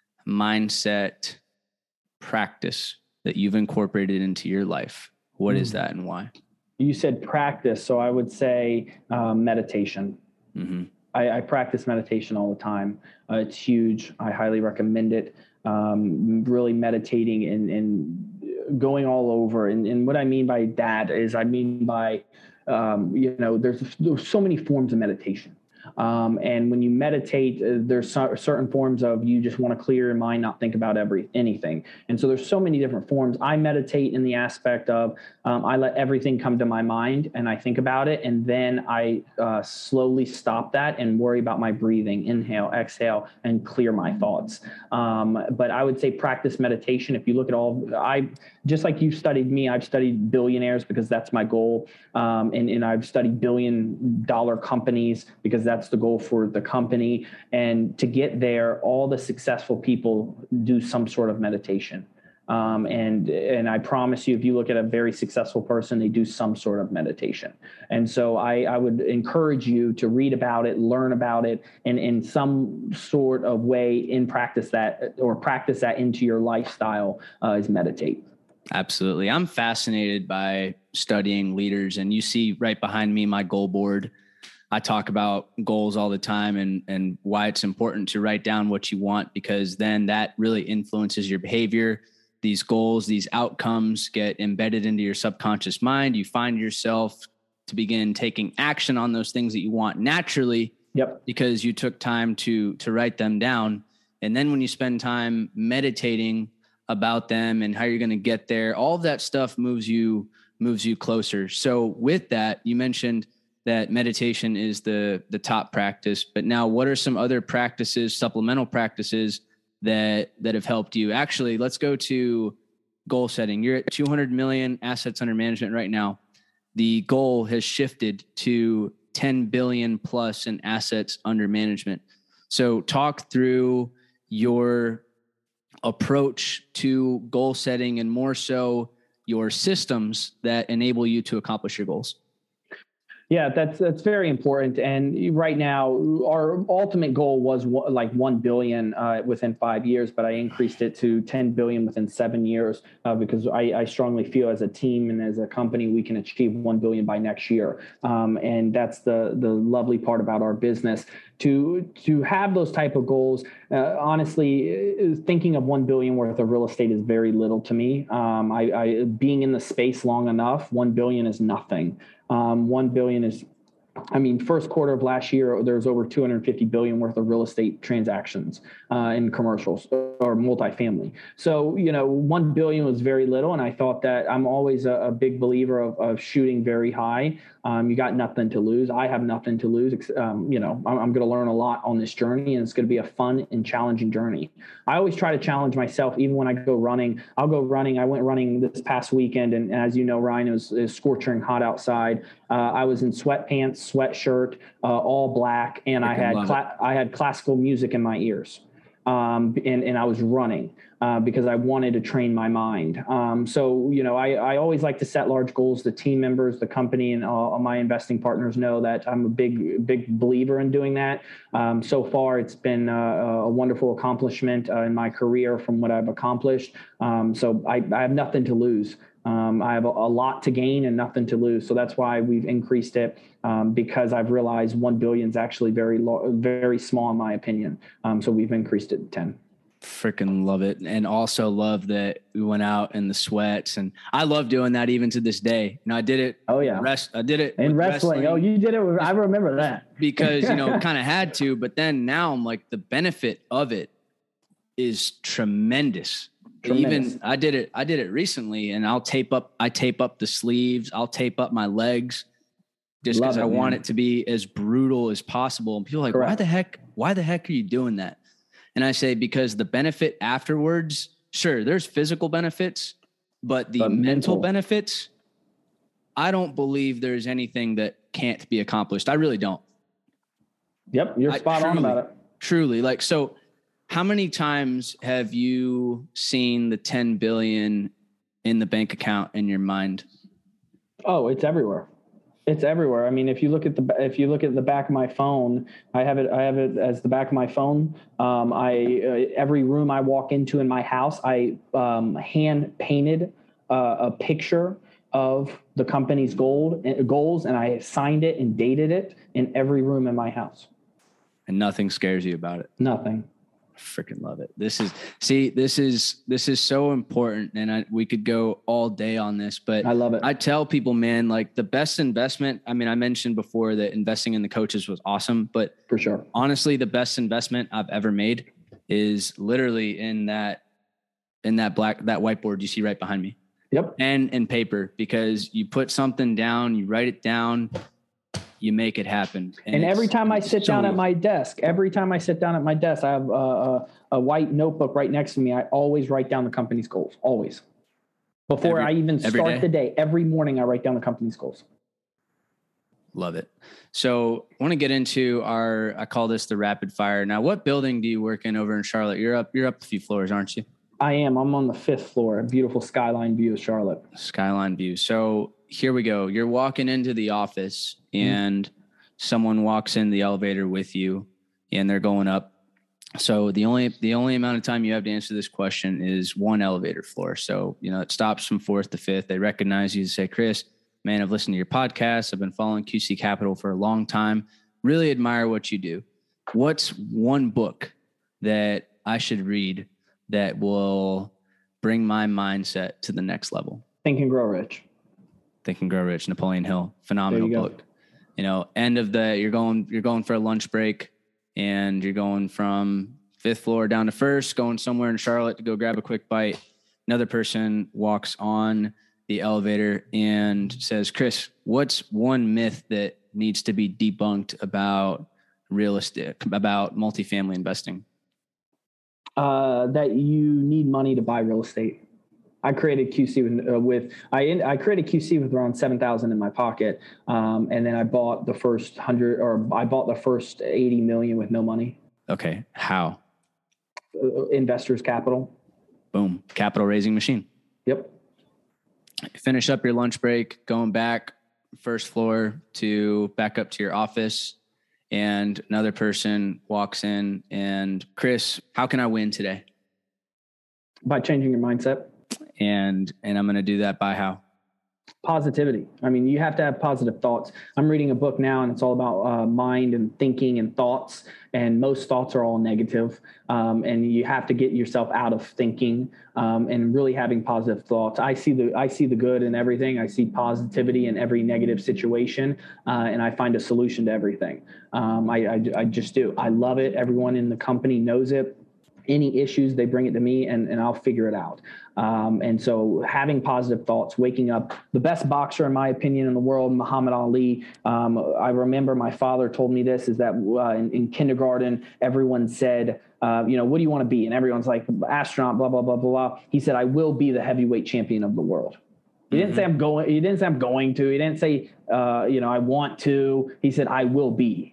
mindset practice that you've incorporated into your life, what is that and why? You said practice, so I would say meditation. Mm-hmm. I practice meditation all the time. It's huge. I highly recommend it. Really meditating and going all over. And what I mean by that is, I mean by, there's so many forms of meditation. And when you meditate, there's certain forms of, you just want to clear your mind, not think about anything. And so there's so many different forms. I meditate in the aspect of, I let everything come to my mind and I think about it. And then I slowly stop that and worry about my breathing, inhale, exhale, and clear my thoughts. But I would say practice meditation. If you look at just like you studied me, I've studied billionaires because that's my goal. And I've studied billion-dollar companies because that's the goal for the company. And to get there, all the successful people do some sort of meditation. And I promise you, if you look at a very successful person, they do some sort of meditation. And so I would encourage you to read about it, learn about it, and in some sort of way practice that into your lifestyle is meditate. Absolutely. I'm fascinated by studying leaders, and you see right behind me, my goal board. I talk about goals all the time and why it's important to write down what you want, because then that really influences your behavior. These goals, these outcomes get embedded into your subconscious mind. You find yourself to begin taking action on those things that you want naturally. Yep. Because you took time to write them down. And then when you spend time meditating about them and how you're going to get there, all of that stuff moves you closer. So with that, you mentioned that meditation is the top practice, but now what are some other practices, supplemental practices that have helped you? Actually, let's go to goal setting. You're at 200 million assets under management right now. The goal has shifted to 10 billion plus in assets under management. So talk through your approach to goal setting, and more so your systems that enable you to accomplish your goals. Yeah, that's very important. And right now, our ultimate goal was like 1 billion within 5 years, but I increased it to 10 billion within 7 years because I strongly feel as a team and as a company, we can achieve 1 billion by next year. And that's the lovely part about our business. To have those type of goals, honestly, thinking of 1 billion worth of real estate is very little to me. I being in the space long enough, 1 billion is nothing. 1 billion is, first quarter of last year, there was over 250 billion worth of real estate transactions in commercials or multifamily. So, 1 billion was very little. And I thought that I'm always a big believer of shooting very high. You got nothing to lose. I have nothing to lose. I'm going to learn a lot on this journey, and it's going to be a fun and challenging journey. I always try to challenge myself, even when I go running. I'll go running. I went running this past weekend, and as you know, Ryan, it was scorching hot outside. I was in sweatpants, sweatshirt, all black, and I had classical music in my ears. and I was running because I wanted to train my mind. So, I always like to set large goals. The team members, the company, and all my investing partners know that I'm a big believer in doing that. So far, it's been a wonderful accomplishment in my career from what I've accomplished. So I have nothing to lose. I have a lot to gain and nothing to lose. So that's why we've increased it, because I've realized 1 billion is actually very small in my opinion. So we've increased it to 10. Freaking love it. And also love that we went out in the sweats, and I love doing that even to this day. I did it. Oh yeah. I did it in wrestling. Oh, you did it. I remember that because, kind of had to, but then now I'm like, the benefit of it is tremendous. Even I did it recently, and I tape up the sleeves. I'll tape up my legs just because I want it to be as brutal as possible. And people are like, Correct. Why the heck are you doing that? And I say, because the benefit afterwards, sure, there's physical benefits, but the mental benefits, I don't believe there's anything that can't be accomplished. I really don't. Yep. You're spot on about it. Truly. So how many times have you seen the 10 billion in the bank account in your mind? Oh, it's everywhere. It's everywhere. I mean, if you look at the back of my phone, I have it as the back of my phone. Every room I walk into in my house, I hand painted a picture of the company's goals, and I signed it and dated it in every room in my house. And nothing scares you about it. Nothing. Freaking love it. This is so important, and we could go all day on this, but I love it. I tell people, man, like the best investment. I mean, I mentioned before that investing in the coaches was awesome, but for sure, honestly, the best investment I've ever made is literally in that whiteboard you see right behind me. Yep. And paper, because you put something down, you write it down, you make it happen. And every time I sit down at my desk, I have a white notebook right next to me. I always write down the company's goals, always. Before I even start the day, every morning I write down the company's goals. Love it. So I want to get into I call this the rapid fire. Now, what building do you work in over in Charlotte? You're up a few floors, aren't you? I am. I'm on the 5th floor, a beautiful skyline view of Charlotte. Skyline view. So here we go. You're walking into the office and someone walks in the elevator with you and they're going up. So the only amount of time you have to answer this question is one elevator floor. So, it stops from 4th to 5th. They recognize you and say, Chris, man, I've listened to your podcast. I've been following QC Capital for a long time. Really admire what you do. What's one book that I should read that will bring my mindset to the next level? Think and Grow Rich. Think and Grow Rich, Napoleon Hill, phenomenal book. End of you're going for a lunch break and you're going from 5th floor down to 1st, going somewhere in Charlotte to go grab a quick bite. Another person walks on the elevator and says, Chris, what's one myth that needs to be debunked about real estate, about multifamily investing? That you need money to buy real estate. I created QC with around 7,000 in my pocket, and then I bought the first 80 million with no money. Okay, how? Investors capital. Boom, capital raising machine. Yep. Finish up your lunch break, going back 1st floor to back up to your office, and another person walks in and, Chris, how can I win today? By changing your mindset. And I'm going to do that by how? Positivity. I mean, you have to have positive thoughts. I'm reading a book now, and it's all about mind and thinking and thoughts. And most thoughts are all negative. And you have to get yourself out of thinking and really having positive thoughts. I see the good in everything. I see positivity in every negative situation, and I find a solution to everything. I just do. I love it. Everyone in the company knows it. Any issues, they bring it to me and I'll figure it out. And so having positive thoughts, waking up, the best boxer, in my opinion, in the world, Muhammad Ali. I remember my father told me this, is that in kindergarten, everyone said, what do you want to be? And everyone's like, astronaut, blah, blah, blah, blah, blah. He said, I will be the heavyweight champion of the world. He didn't say I'm going to. He didn't say, I want to. He said, I will be.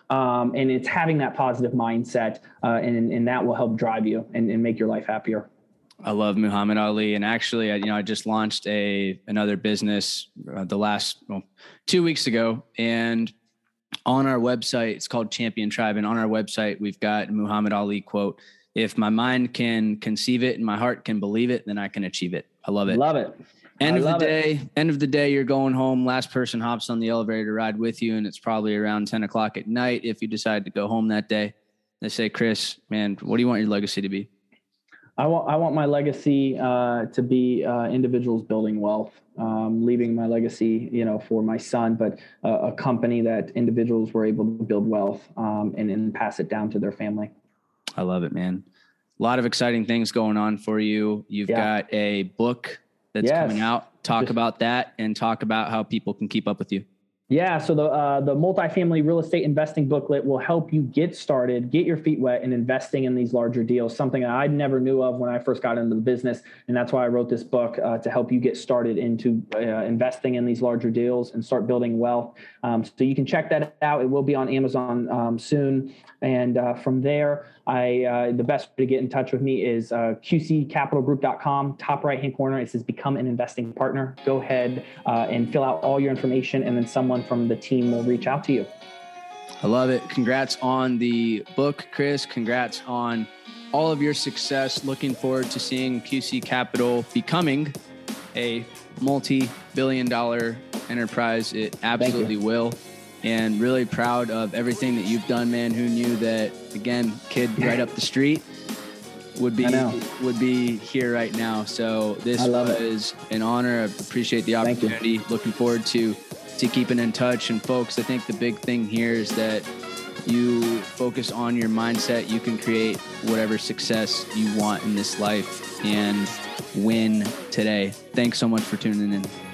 And it's having that positive mindset, and that will help drive you and make your life happier. I love Muhammad Ali. And actually, I just launched another business the last 2 weeks ago. And on our website, it's called Champion Tribe. And on our website, we've got a Muhammad Ali quote: "If my mind can conceive it and my heart can believe it, then I can achieve it." I love it. Love it. End of the day, you're going home. Last person hops on the elevator to ride with you. And it's probably around 10 o'clock at night. If you decide to go home that day, they say, "Chris, man, what do you want your legacy to be?" I want my legacy to be individuals building wealth, leaving my legacy, for my son, but a company that individuals were able to build wealth and pass it down to their family. I love it, man. A lot of exciting things going on for you. You've got a book that's coming out. Talk about that and talk about how people can keep up with you. Yeah. So the multifamily real estate investing booklet will help you get started, get your feet wet in investing in these larger deals, something I never knew of when I first got into the business. And that's why I wrote this book, to help you get started into investing in these larger deals and start building wealth. So you can check that out. It will be on Amazon soon. And from there, the best way to get in touch with me is qccapitalgroup.com. Top right-hand corner, it says Become an Investing Partner. Go ahead and fill out all your information, and then someone from the team will reach out to you. I love it. Congrats on the book, Chris. Congrats on all of your success. Looking forward to seeing QC Capital becoming a multi-billion-dollar enterprise. It absolutely will. And really proud of everything that you've done, man. Who knew that, again, kid right up the street would be here right now. So this was an honor. I appreciate the opportunity. Looking forward to keeping in touch. And folks, I think the big thing here is that you focus on your mindset. You can create whatever success you want in this life and win today. Thanks so much for tuning in.